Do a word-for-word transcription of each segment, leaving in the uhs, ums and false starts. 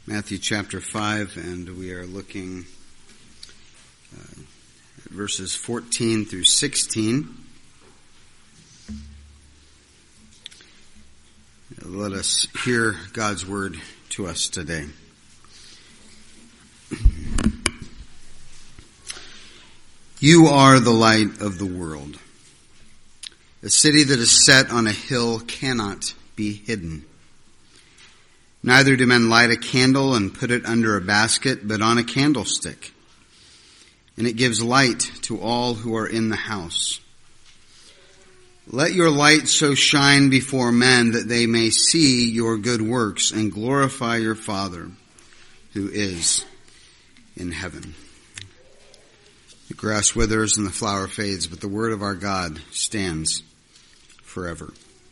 Matthew chapter five, and we are looking uh, at verses fourteen through sixteen. Let us hear God's word to us today. You are the light of the world. A city that is set on a hill cannot be hidden. Neither do men light a candle and put it under a basket, but on a candlestick, and it gives light to all who are in the house. Let your light so shine before men that they may see your good works and glorify your Father who is in heaven. The grass withers and the flower fades, but the word of our God stands forever.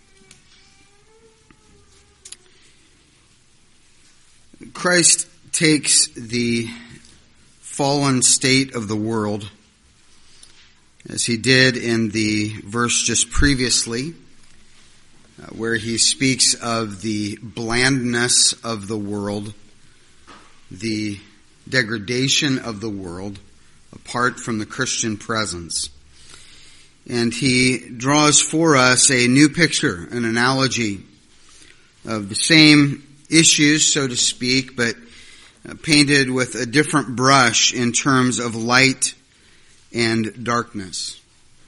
Christ takes the fallen state of the world, as he did in the verse just previously, uh, where he speaks of the blandness of the world, the degradation of the world, apart from the Christian presence. And he draws for us a new picture, an analogy of the same issues, so to speak, but painted with a different brush in terms of light and darkness.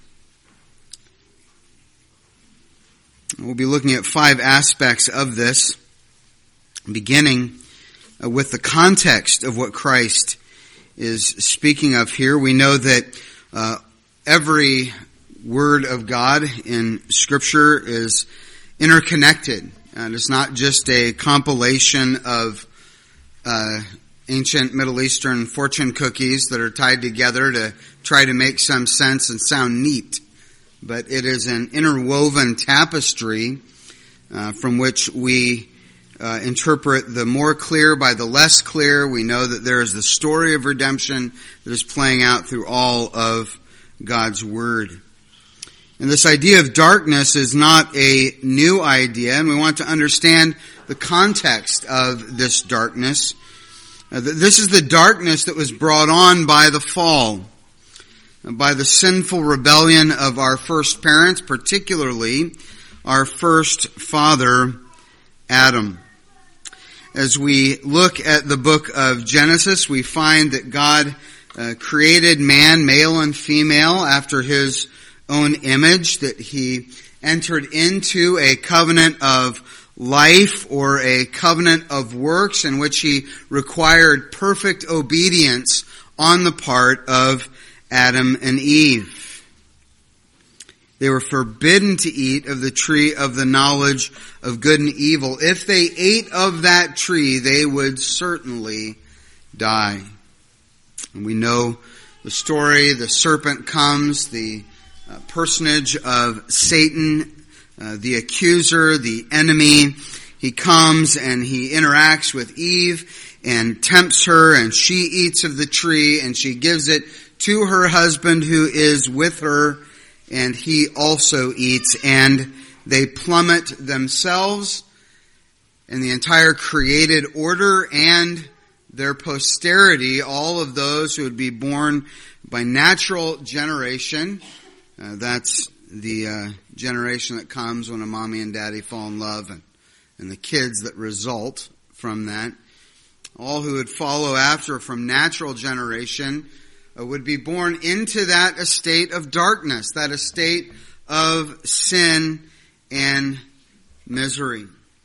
We'll be looking at five aspects of this, beginning with the context of what Christ is speaking of here. We know that uh, every word of God in Scripture is interconnected. And it's not just a compilation of uh, ancient Middle Eastern fortune cookies that are tied together to try to make some sense and sound neat. But it is an interwoven tapestry uh, from which we uh, interpret the more clear by the less clear. We know that there is the story of redemption that is playing out through all of God's Word. And this idea of darkness is not a new idea, and we want to understand the context of this darkness. Uh, this is the darkness that was brought on by the fall, by the sinful rebellion of our first parents, particularly our first father, Adam. As we look at the book of Genesis, we find that God uh, created man, male and female, after his own image, that he entered into a covenant of life or a covenant of works in which he required perfect obedience on the part of Adam and Eve. They were forbidden to eat of the tree of the knowledge of good and evil. If they ate of that tree, they would certainly die. And we know the story. The serpent comes, the Uh, personage of Satan, uh, the accuser, the enemy. He comes and he interacts with Eve and tempts her, and she eats of the tree and she gives it to her husband who is with her, and he also eats, and they plummet themselves and the entire created order and their posterity, all of those who would be born by natural generation. Uh, that's the uh, generation that comes when a mommy and daddy fall in love, and, and the kids that result from that. All who would follow after from natural generation uh, would be born into that estate of darkness, that estate of sin and misery.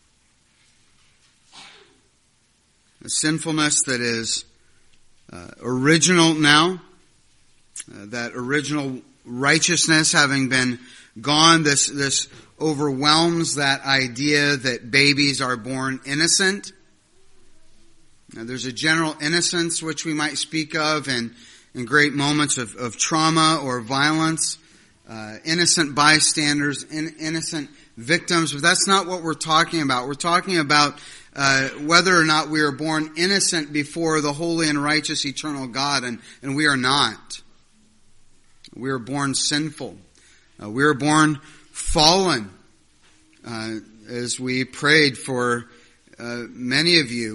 A sinfulness that is uh, original now, uh, that original righteousness having been gone, this, this overwhelms that idea that babies are born innocent. Now, there's a general innocence which we might speak of in, in great moments of, of trauma or violence, uh, innocent bystanders, in, innocent victims, but that's not what we're talking about. We're talking about uh, whether or not we are born innocent before the holy and righteous eternal God, and, and we are not. We are born sinful. Uh, we are born fallen. Uh, as we prayed for uh, many of you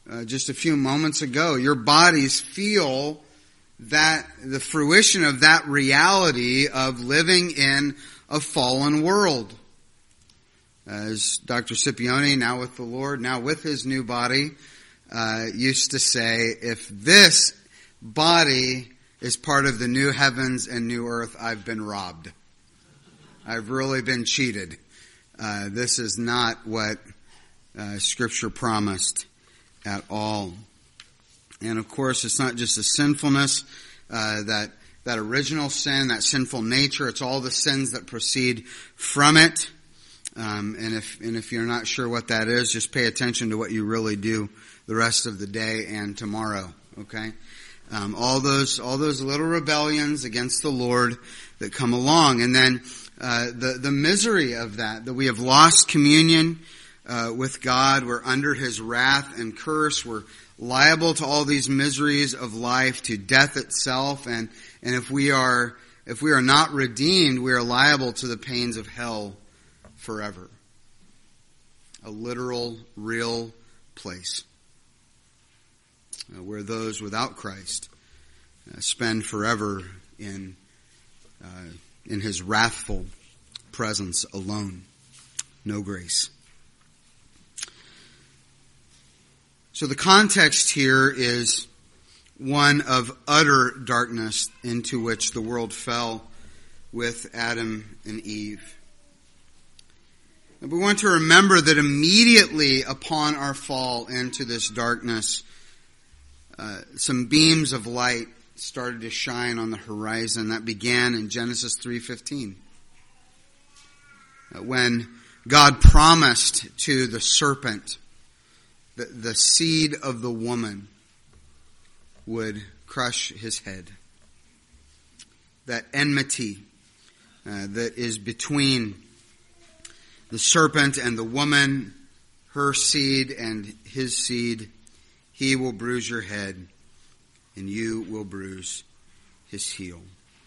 uh, just a few moments ago. Your bodies feel that the fruition of that reality of living in a fallen world. As Doctor Scipione, now with the Lord, now with his new body, uh, used to say, if this body is part of the new heavens and new earth, I've been robbed. I've really been cheated. Uh, this is not what uh, Scripture promised at all. And of course, it's not just the sinfulness, uh, that that original sin, that sinful nature. It's all the sins that proceed from it. Um, and if and if you're not sure what that is, just pay attention to what you really do the rest of the day and tomorrow. Okay, um, all those all those little rebellions against the Lord that come along, and then uh, the the misery of that that we have lost communion uh, with God. We're under His wrath and curse. We're liable to all these miseries of life, to death itself, and and if we are if we are not redeemed, we are liable to the pains of hell forever. A literal, real place uh, where those without Christ uh, spend forever in uh, in His wrathful presence alone. No grace. So the context here is one of utter darkness into which the world fell with Adam and Eve. And we want to remember that immediately upon our fall into this darkness, uh, some beams of light started to shine on the horizon. That began in Genesis three fifteen. Uh, when God promised to the serpent that the seed of the woman would crush his head. That enmity uh, that is between the serpent and the woman, her seed and his seed, he will bruise your head, and you will bruise his heel.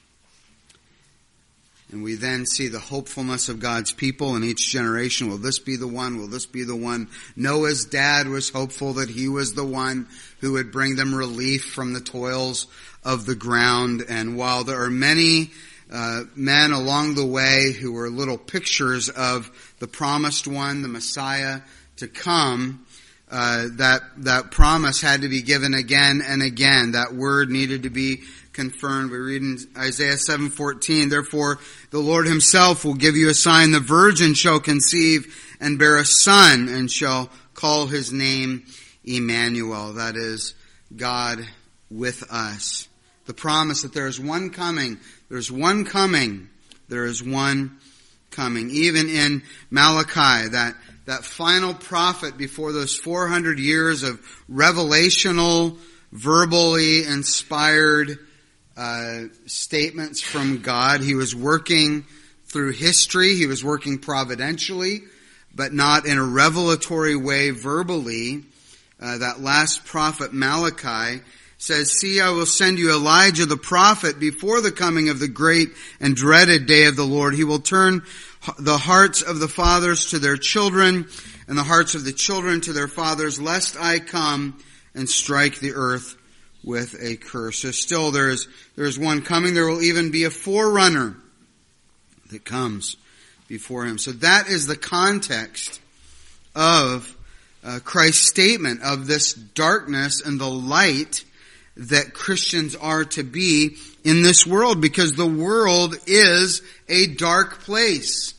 And we then see the hopefulness of God's people in each generation. Will this be the one? Will this be the one? Noah's dad was hopeful that he was the one who would bring them relief from the toils of the ground. And while there are many uh, men along the way who were little pictures of the promised one, the Messiah to come, uh, that that promise had to be given again and again. That word needed to be confirmed. We read in Isaiah seven fourteen, therefore the Lord himself will give you a sign. The virgin shall conceive and bear a son and shall call his name Emmanuel. That is God with us. The promise that there is one coming. There's one coming. There is one coming. Even in Malachi, that, that final prophet before those four hundred years of revelational, verbally inspired uh, statements from God. He was working through history. He was working providentially, but not in a revelatory way verbally. Uh, that last prophet, Malachi, says, see, I will send you Elijah the prophet before the coming of the great and dreaded day of the Lord. He will turn the hearts of the fathers to their children and the hearts of the children to their fathers, lest I come and strike the earth with a curse. So still there is, there is one coming. There will even be a forerunner that comes before him. So that is the context of uh, Christ's statement of this darkness and the light that Christians are to be in this world, because the world is a dark place.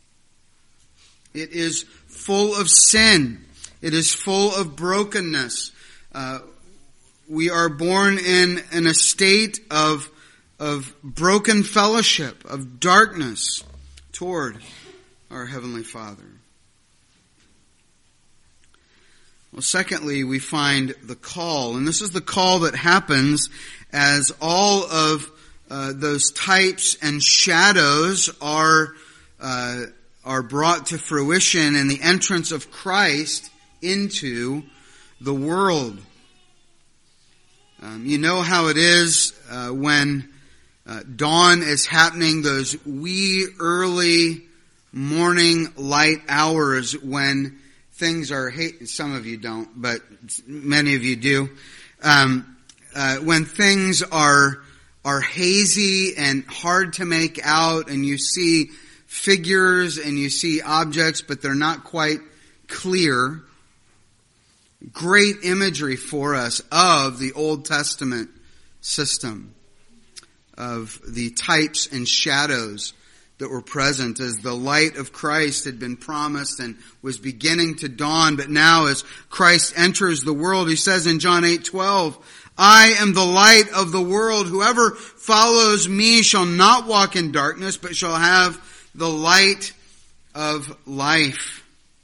It is full of sin. It is full of brokenness. Uh, we are born in, in a state of, of broken fellowship, of darkness toward our Heavenly Father. Well, secondly, we find the call, and this is the call that happens as all of uh, those types and shadows are uh, are brought to fruition in the entrance of Christ into the world. Um, you know how it is uh, when uh, dawn is happening, those wee early morning light hours when things are, some of you don't, but many of you do. Um, uh, when things are, are hazy and hard to make out, and you see figures and you see objects, but they're not quite clear. Great imagery for us of the Old Testament system, of the types and shadows that were present as the light of Christ had been promised and was beginning to dawn. But now as Christ enters the world, he says in John eight twelve, I am the light of the world. Whoever follows me shall not walk in darkness, but shall have the light of life.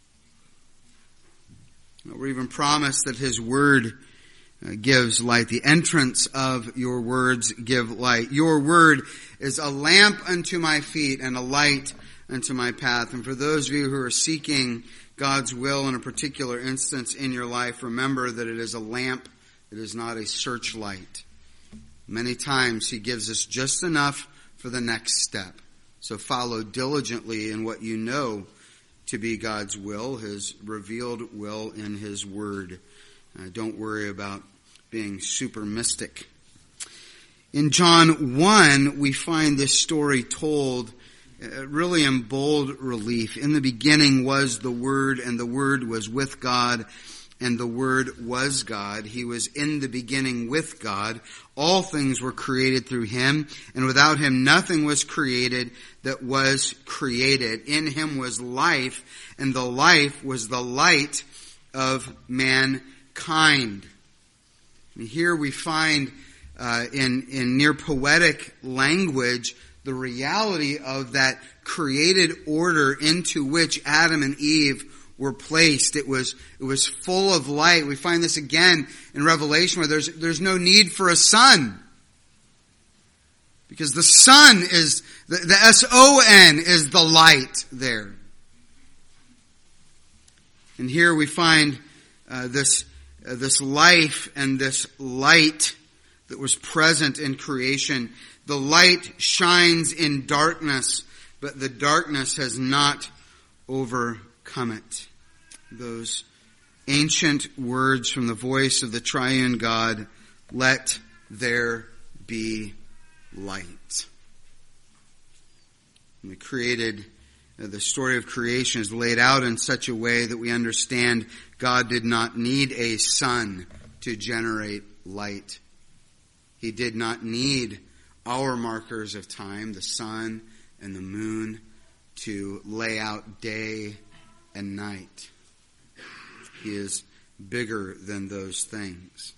We're even promised that his word gives light. The entrance of your words give light. Your word is a lamp unto my feet and a light unto my path. And for those of you who are seeking God's will in a particular instance in your life, remember that it is a lamp. It is not a searchlight. Many times he gives us just enough for the next step. So follow diligently in what you know to be God's will, his revealed will in his word. Uh, don't worry about being super mystic. In John one, we find this story told uh, really in bold relief. In the beginning was the Word, and the Word was with God, and the Word was God. He was in the beginning with God. All things were created through him, and without him nothing was created that was created. In him was life, and the life was the light of mankind. And here we find uh, in, in near poetic language the reality of that created order into which Adam and Eve were placed. It was, it was full of light. We find this again in Revelation where there's, there's no need for a sun. Because the sun is, the, the S O N is the light there. And here we find uh, this, uh, this life and this light that was present in creation. The light shines in darkness, but the darkness has not overcome it. Those ancient words from the voice of the triune God, let there be light. And the created, uh, the story of creation is laid out in such a way that we understand God did not need a sun to generate light. He did not need our markers of time, the sun and the moon, to lay out day and night. He is bigger than those things.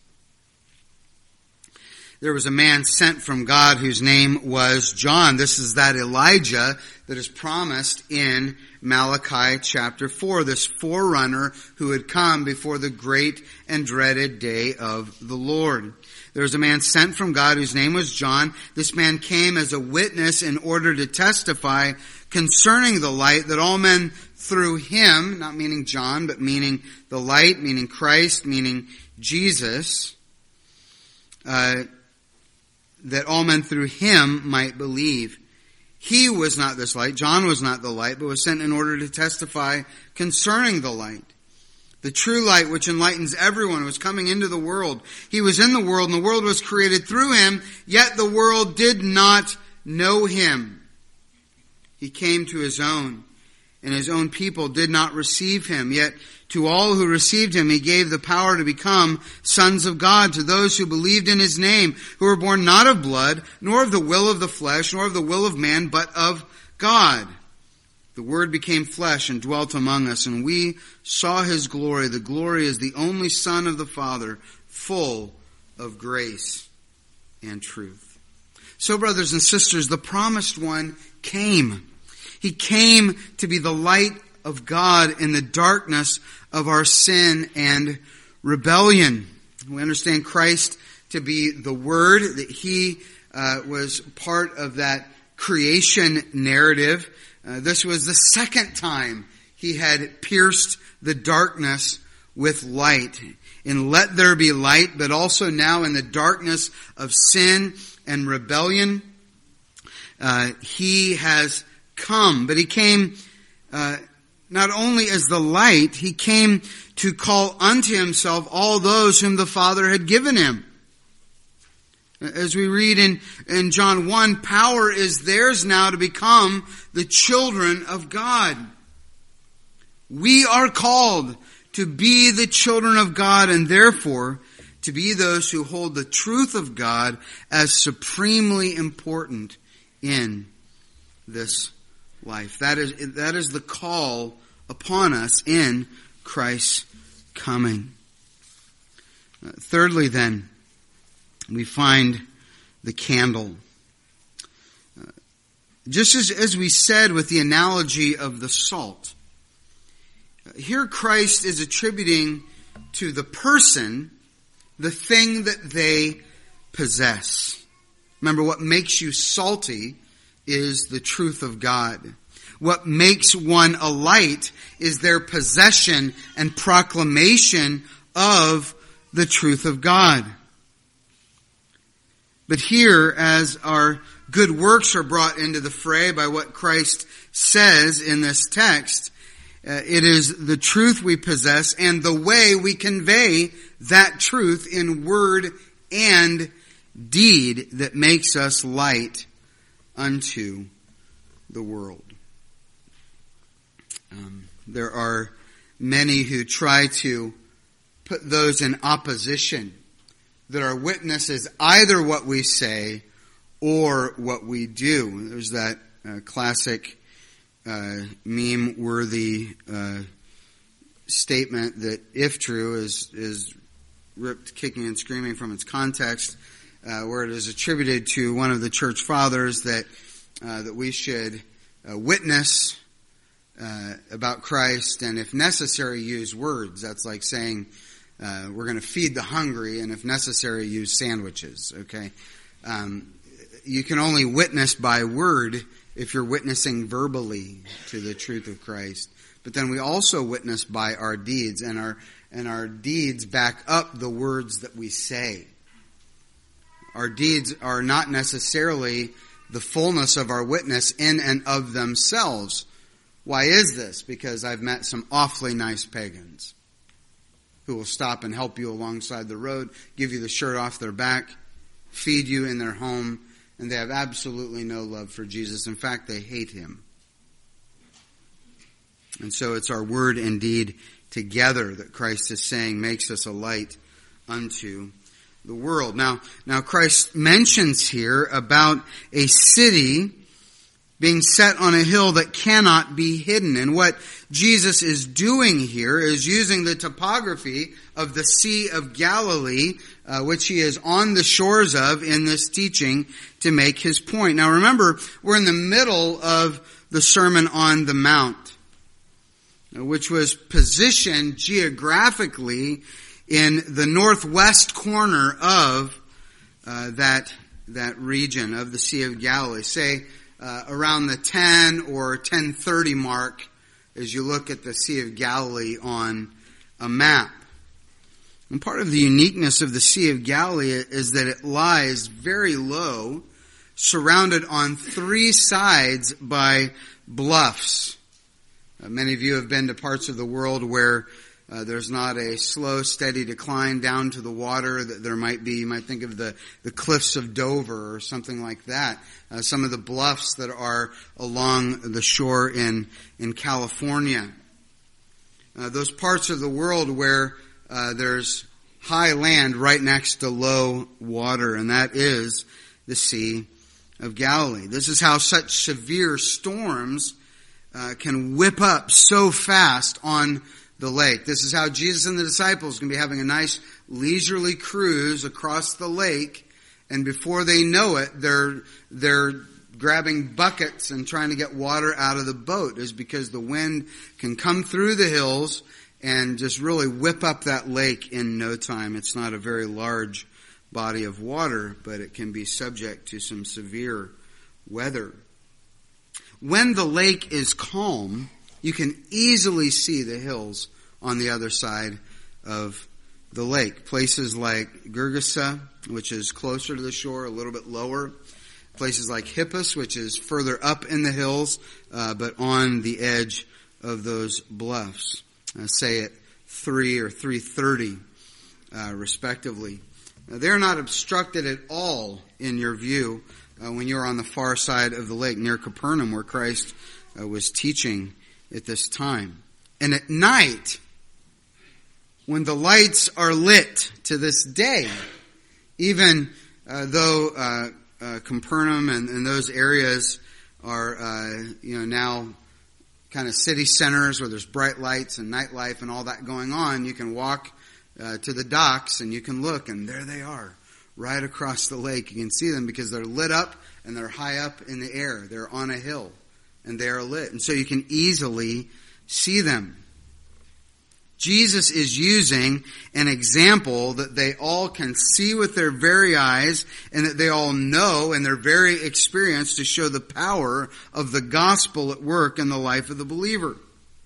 There was a man sent from God whose name was John. This is that Elijah that is promised in Malachi chapter four, this forerunner who had come before the great and dreaded day of the Lord. There was a man sent from God whose name was John. This man came as a witness in order to testify concerning the light, that all men through him, not meaning John, but meaning the light, meaning Christ, meaning Jesus, uh, that all men through him might believe. He was not this light. John was not the light, but was sent in order to testify concerning the light. The true light which enlightens everyone was coming into the world. He was in the world, and the world was created through him, yet the world did not know him. He came to his own, and his own people did not receive him. Yet to all who received him, he gave the power to become sons of God, to those who believed in his name, who were born not of blood, nor of the will of the flesh, nor of the will of man, but of God. The Word became flesh and dwelt among us, and we saw his glory. The glory is the only Son of the Father, full of grace and truth. So, brothers and sisters, the promised one came. He came to be the light of God in the darkness of our sin and rebellion. We understand Christ to be the Word, that he uh, was part of that creation narrative. Uh, this was the second time he had pierced the darkness with light. In let there be light, but also now in the darkness of sin and rebellion, uh, he has come. But he came uh, not only as the light, he came to call unto himself all those whom the Father had given him. As we read in, in John one, power is theirs now to become the children of God. We are called to be the children of God, and therefore to be those who hold the truth of God as supremely important in this life. That is, that is the call upon us in Christ's coming. Uh, thirdly then, we find the candle. Uh, just as, as we said with the analogy of the salt, uh, here Christ is attributing to the person the thing that they possess. Remember, what makes you salty is the truth of God. What makes one a light is their possession and proclamation of the truth of God. But here, as our good works are brought into the fray by what Christ says in this text, uh, it is the truth we possess and the way we convey that truth in word and deed that makes us light unto the world. Um, there are many who try to put those in opposition, that our witness is either what we say or what we do. There's that uh, classic uh, meme-worthy uh, statement that, if true, is is ripped kicking and screaming from its context, uh, where it is attributed to one of the church fathers that uh, that we should uh, witness uh, about Christ, and if necessary, use words. That's like saying, Uh, we're going to feed the hungry, and if necessary, use sandwiches, okay? Um, you can only witness by word if you're witnessing verbally to the truth of Christ. But then we also witness by our deeds, and our and our deeds back up the words that we say. Our deeds are not necessarily the fullness of our witness in and of themselves. Why is this? Because I've met some awfully nice pagans who will stop and help you alongside the road, give you the shirt off their back, feed you in their home, and they have absolutely no love for Jesus. In fact, they hate him. And so it's our word and deed together that Christ is saying makes us a light unto the world. Now, now Christ mentions here about a city being set on a hill that cannot be hidden. And what Jesus is doing here is using the topography of the Sea of Galilee, uh, which he is on the shores of in this teaching, to make his point. Now remember, we're in the middle of the Sermon on the Mount, which was positioned geographically in the northwest corner of uh, that that region of the Sea of Galilee. Say, Uh, around the ten or ten thirty mark as you look at the Sea of Galilee on a map. And part of the uniqueness of the Sea of Galilee is that it lies very low, surrounded on three sides by bluffs. Uh, many of you have been to parts of the world where Uh, there's not a slow, steady decline down to the water that there might be. You might think of the, the cliffs of Dover or something like that. Uh, some of the bluffs that are along the shore in, in California. Uh, those parts of the world where uh, there's high land right next to low water, and that is the Sea of Galilee. This is how such severe storms uh, can whip up so fast on the lake. This is how Jesus and the disciples can be having a nice leisurely cruise across the lake, and before they know it, they're they're grabbing buckets and trying to get water out of the boat. Is because the wind can come through the hills and just really whip up that lake in no time. It's not a very large body of water, but it can be subject to some severe weather. When the lake is calm, you can easily see the hills on the other side of the lake. Places like Gergesa, which is closer to the shore, a little bit lower. Places like Hippus, which is further up in the hills, uh, but on the edge of those bluffs, uh, say at three or three thirty, uh, respectively. Uh, they're not obstructed at all in your view uh, when you're on the far side of the lake near Capernaum, where Christ uh, was teaching at this time. And at night, when the lights are lit to this day, even uh, though uh, uh, Capernaum and, and those areas are, uh, you know, now kind of city centers where there's bright lights and nightlife and all that going on, you can walk uh, to the docks and you can look, and there they are, right across the lake. You can see them because they're lit up and they're high up in the air. They're on a hill and they are lit. And so you can easily see them. Jesus is using an example that they all can see with their very eyes and that they all know in their very experience to show the power of the gospel at work in the life of the believer.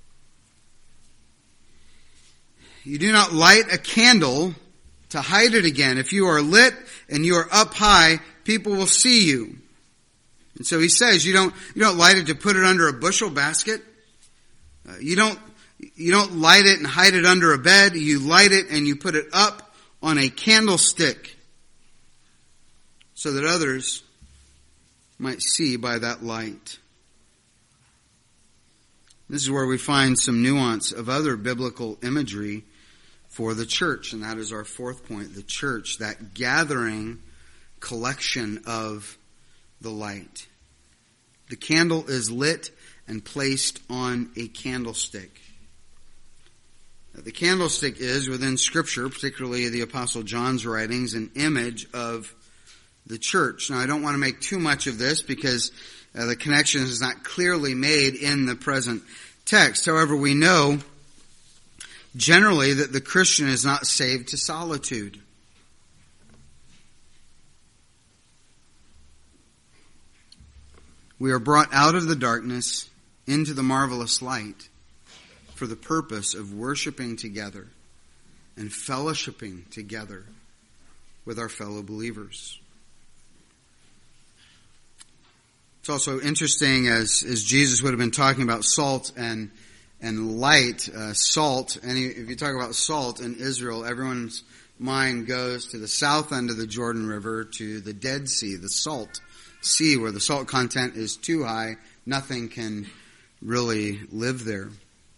You do not light a candle to hide it again. If you are lit and you are up high, people will see you. And so he says you don't, you don't light it to put it under a bushel basket. Uh, you don't You don't light it and hide it under a bed. You light it and you put it up on a candlestick so that others might see by that light. This is where we find some nuance of other biblical imagery for the church, and that is our fourth point, the church, that gathering collection of the light. The candle is lit and placed on a candlestick. The candlestick is, within Scripture, particularly the Apostle John's writings, an image of the church. Now, I don't want to make too much of this because uh, the connection is not clearly made in the present text. However, we know generally that the Christian is not saved to solitude. We are brought out of the darkness into the marvelous light for the purpose of worshiping together and fellowshipping together with our fellow believers. It's also interesting, as, as Jesus would have been talking about salt and and light, uh, salt, and if you talk about salt in Israel, everyone's mind goes to the south end of the Jordan River, to the Dead Sea, the salt sea, where the salt content is too high, nothing can really live there.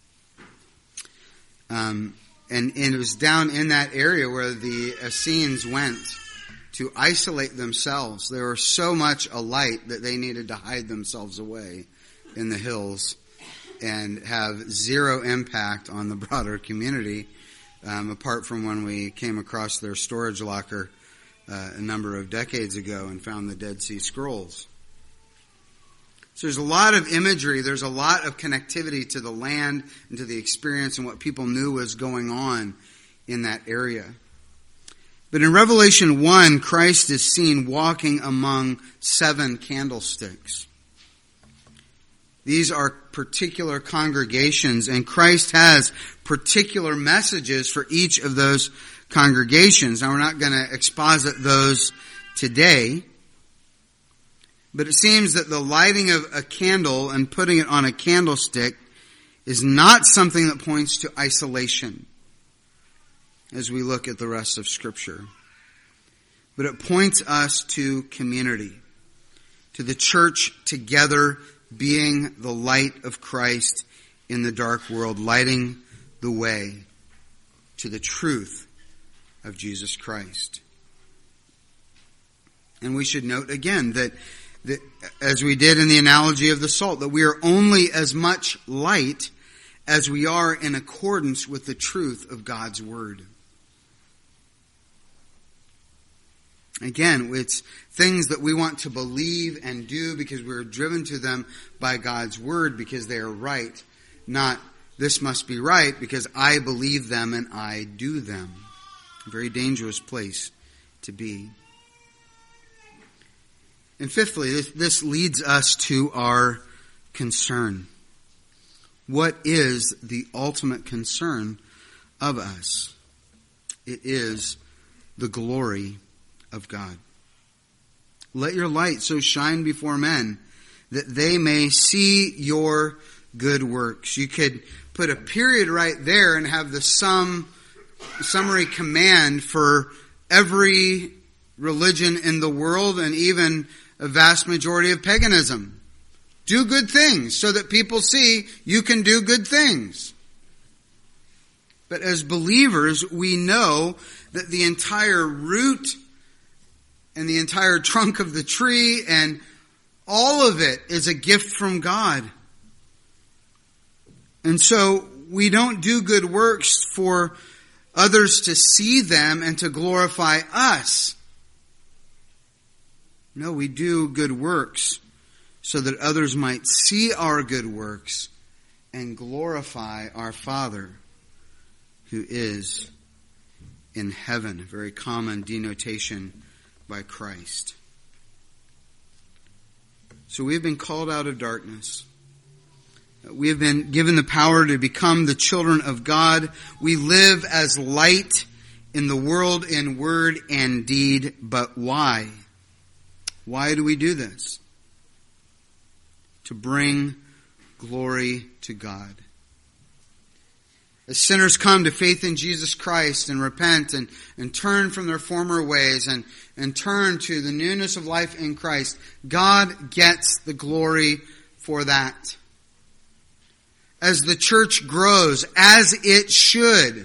Um, and, and it was down in that area where the Essenes went to isolate themselves. They were so much alight that they needed to hide themselves away in the hills and have zero impact on the broader community, um, apart from when we came across their storage locker uh, a number of decades ago and found the Dead Sea Scrolls. So there's a lot of imagery, there's a lot of connectivity to the land and to the experience and what people knew was going on in that area. But in Revelation one, Christ is seen walking among seven candlesticks. These are particular congregations, and Christ has particular messages for each of those congregations. Now, we're not going to exposit those today, but it seems that the lighting of a candle and putting it on a candlestick is not something that points to isolation as we look at the rest of Scripture. But it points us to community, to the church together being the light of Christ in the dark world, lighting the way to the truth of Jesus Christ. And we should note again that, that as we did in the analogy of the salt, that we are only as much light as we are in accordance with the truth of God's Word. Again, it's things that we want to believe and do because we're driven to them by God's Word because they are right. Not, this must be right because I believe them and I do them. A very dangerous place to be. And fifthly, this, this leads us to our concern. What is the ultimate concern of us? It is the glory of God. Let your light so shine before men that they may see your good works. You could put a period right there and have the sum, summary command for every religion in the world and even a vast majority of paganism. Do good things so that people see you can do good things. But as believers, we know that the entire root and the entire trunk of the tree and all of it is a gift from God. And so we don't do good works for others to see them and to glorify us. No, we do good works so that others might see our good works and glorify our Father who is in heaven. A very common denotation by Christ. So we have been called out of darkness. We have been given the power to become the children of God. We live as light in the world in word and deed. But why? Why do we do this? To bring glory to God. As sinners come to faith in Jesus Christ and repent and, and turn from their former ways and, and turn to the newness of life in Christ, God gets the glory for that. As the church grows, as it should.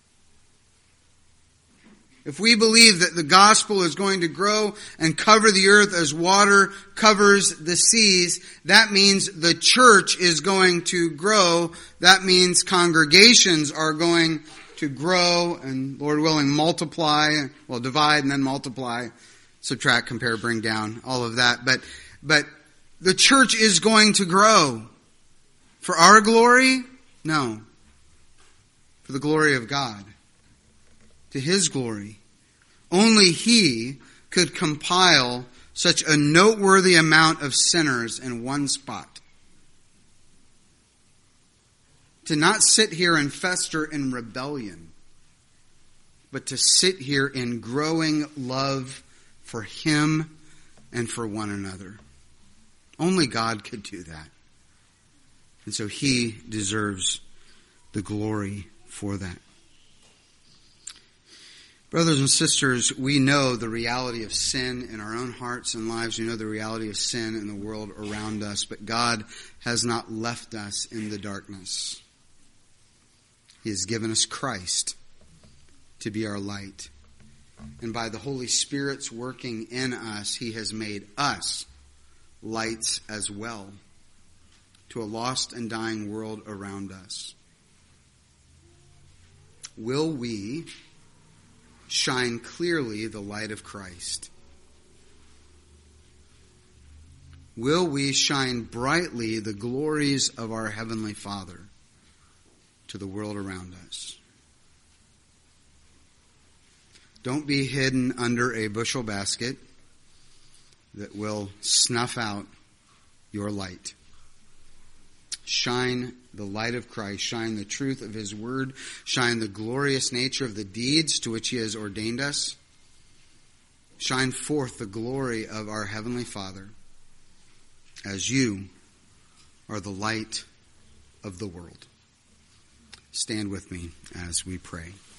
If we believe that the gospel is going to grow and cover the earth as water covers the seas, that means the church is going to grow. That means congregations are going to grow and, Lord willing, multiply. Well, divide and then multiply, subtract, compare, bring down, all of that. But, but the church is going to grow. For our glory? No. For the glory of God. To His glory. Only He could compile such a noteworthy amount of sinners in one spot. To not sit here and fester in rebellion, but to sit here in growing love for Him and for one another. Only God could do that. And so He deserves the glory for that. Brothers and sisters, we know the reality of sin in our own hearts and lives. We know the reality of sin in the world around us. But God has not left us in the darkness. He has given us Christ to be our light. And by the Holy Spirit's working in us, He has made us lights as well to a lost and dying world around us. Will we shine clearly the light of Christ? Will we shine brightly the glories of our Heavenly Father to the world around us? Don't be hidden under a bushel basket that will snuff out your light. Shine the light of Christ. Shine the truth of His Word. Shine the glorious nature of the deeds to which He has ordained us. Shine forth the glory of our Heavenly Father as you are the light of the world. Stand with me as we pray.